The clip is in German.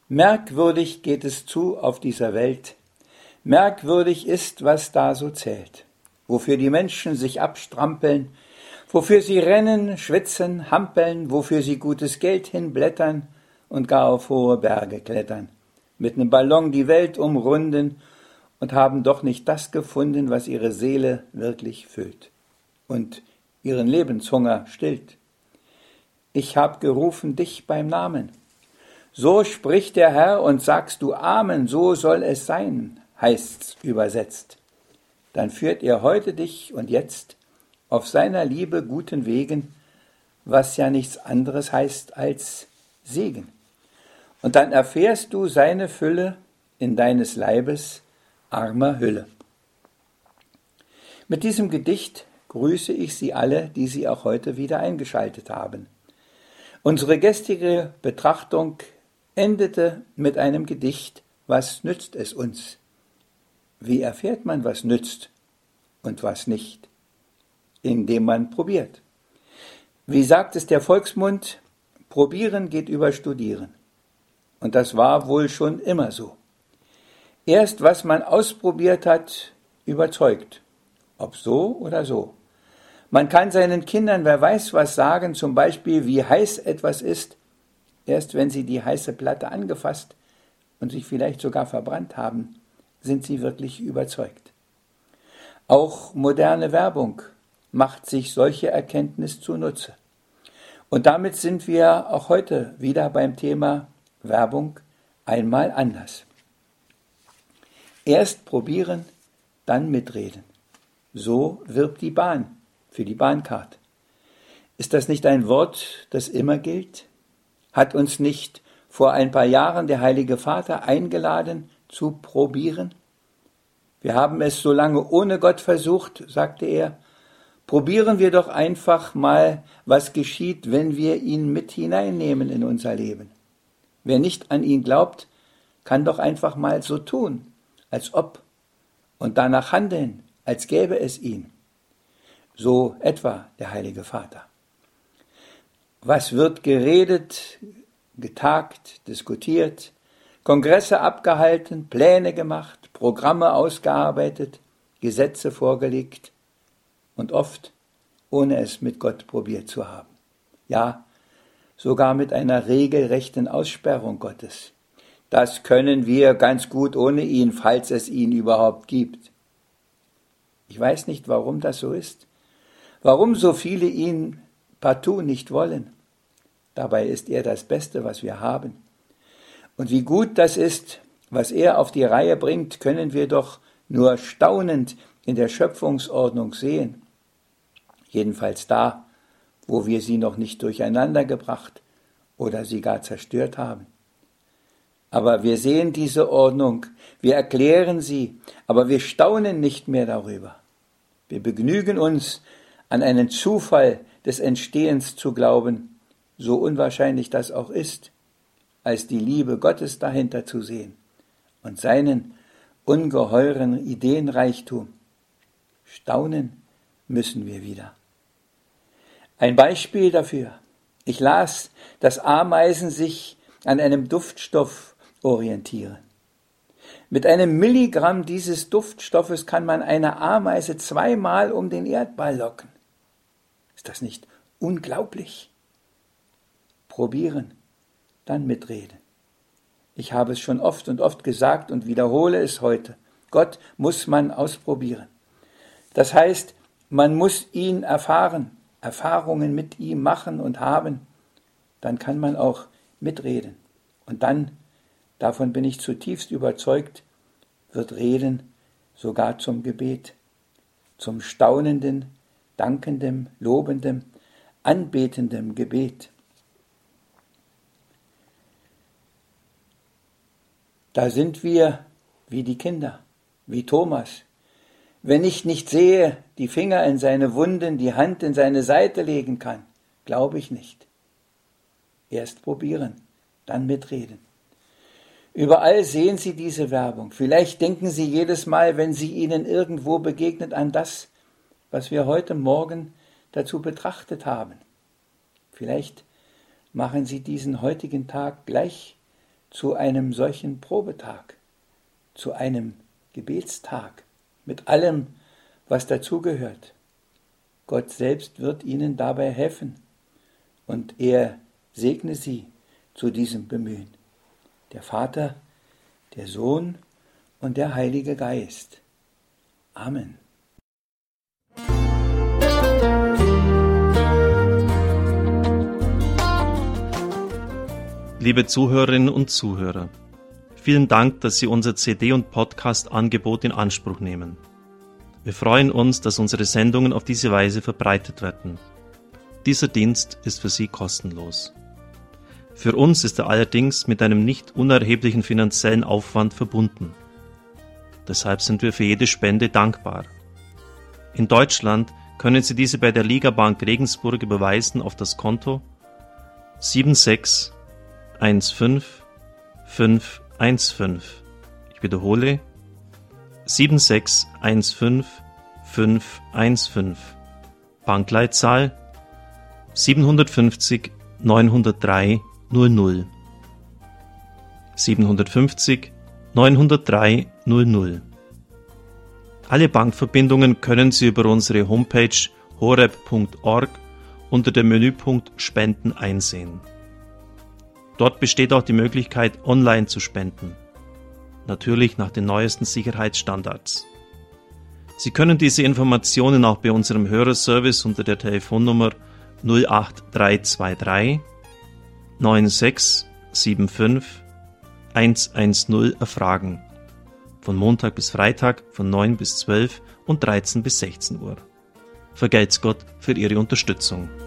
Merkwürdig geht es zu auf dieser Welt. Merkwürdig ist, was da so zählt. Wofür die Menschen sich abstrampeln, wofür sie rennen, schwitzen, hampeln, wofür sie gutes Geld hinblättern und gar auf hohe Berge klettern, mit nem Ballon die Welt umrunden und haben doch nicht das gefunden, was ihre Seele wirklich füllt und ihren Lebenshunger stillt. Ich hab gerufen dich beim Namen. So spricht der Herr und sagst du Amen, so soll es sein, heißt's übersetzt. Dann führt er heute dich und jetzt auf seiner Liebe guten Wegen, was ja nichts anderes heißt als Segen. Und dann erfährst du seine Fülle in deines Leibes armer Hülle. Mit diesem Gedicht grüße ich Sie alle, die Sie auch heute wieder eingeschaltet haben. Unsere gestrige Betrachtung endete mit einem Gedicht, was nützt es uns? Wie erfährt man, was nützt und was nicht? Indem man probiert. Wie sagt es der Volksmund, probieren geht über studieren. Und das war wohl schon immer so. Erst was man ausprobiert hat, überzeugt. Ob so oder so. Man kann seinen Kindern, wer weiß was sagen, zum Beispiel, wie heiß etwas ist, erst wenn sie die heiße Platte angefasst und sich vielleicht sogar verbrannt haben, sind sie wirklich überzeugt. Auch moderne Werbung macht sich solche Erkenntnis zunutze. Und damit sind wir auch heute wieder beim Thema Werbung einmal anders. Erst probieren, dann mitreden. So wirbt die Bahn für die Bahncard. Ist das nicht ein Wort, das immer gilt? Hat uns nicht vor ein paar Jahren der Heilige Vater eingeladen, zu probieren? Wir haben es so lange ohne Gott versucht, sagte er. Probieren wir doch einfach mal, was geschieht, wenn wir ihn mit hineinnehmen in unser Leben. Wer nicht an ihn glaubt, kann doch einfach mal so tun, als ob, und danach handeln, als gäbe es ihn. So etwa der Heilige Vater. Was wird geredet, getagt, diskutiert, Kongresse abgehalten, Pläne gemacht, Programme ausgearbeitet, Gesetze vorgelegt und oft ohne es mit Gott probiert zu haben. Ja, sogar mit einer regelrechten Aussperrung Gottes. Das können wir ganz gut ohne ihn, falls es ihn überhaupt gibt. Ich weiß nicht, warum das so ist, warum so viele ihn partout nicht wollen. Dabei ist er das Beste, was wir haben. Und wie gut das ist, was er auf die Reihe bringt, können wir doch nur staunend in der Schöpfungsordnung sehen. Jedenfalls da, wo wir sie noch nicht durcheinander gebracht oder sie gar zerstört haben. Aber wir sehen diese Ordnung, wir erklären sie, aber wir staunen nicht mehr darüber. Wir begnügen uns, an einen Zufall des Entstehens zu glauben, so unwahrscheinlich das auch ist, als die Liebe Gottes dahinter zu sehen und seinen ungeheuren Ideenreichtum. Staunen müssen wir wieder. Ein Beispiel dafür. Ich las, dass Ameisen sich an einem Duftstoff orientieren. Mit einem Milligramm dieses Duftstoffes kann man eine Ameise 2-mal um den Erdball locken. Ist das nicht unglaublich? Probieren, dann mitreden. Ich habe es schon oft und oft gesagt und wiederhole es heute. Gott muss man ausprobieren. Das heißt, man muss ihn erfahren, Erfahrungen mit ihm machen und haben. Dann kann man auch mitreden. Und dann, davon bin ich zutiefst überzeugt, wird Reden sogar zum Gebet, zum staunenden, dankendem, lobendem, anbetendem Gebet. Da sind wir wie die Kinder, wie Thomas. Wenn ich nicht sehe, die Finger in seine Wunden, die Hand in seine Seite legen kann, glaube ich nicht. Erst probieren, dann mitreden. Überall sehen Sie diese Werbung. Vielleicht denken Sie jedes Mal, wenn sie Ihnen irgendwo begegnet, an das, was wir heute Morgen dazu betrachtet haben. Vielleicht machen Sie diesen heutigen Tag gleich zu einem solchen Probetag, zu einem Gebetstag, mit allem, was dazugehört. Gott selbst wird ihnen dabei helfen und er segne sie zu diesem Bemühen. Der Vater, der Sohn und der Heilige Geist. Amen. Liebe Zuhörerinnen und Zuhörer, vielen Dank, dass Sie unser CD- und Podcast-Angebot in Anspruch nehmen. Wir freuen uns, dass unsere Sendungen auf diese Weise verbreitet werden. Dieser Dienst ist für Sie kostenlos. Für uns ist er allerdings mit einem nicht unerheblichen finanziellen Aufwand verbunden. Deshalb sind wir für jede Spende dankbar. In Deutschland können Sie diese bei der Ligabank Regensburg überweisen auf das Konto 7615515. Ich wiederhole 7615515. Bankleitzahl 750 903 00. 750 903 00. Alle Bankverbindungen können Sie über unsere Homepage horeb.org unter dem Menüpunkt Spenden einsehen. Dort besteht auch die Möglichkeit, online zu spenden. Natürlich nach den neuesten Sicherheitsstandards. Sie können diese Informationen auch bei unserem Hörerservice unter der Telefonnummer 08323 9675 110 erfragen. Von Montag bis Freitag von 9 bis 12 und 13 bis 16 Uhr. Vergelt's Gott für Ihre Unterstützung.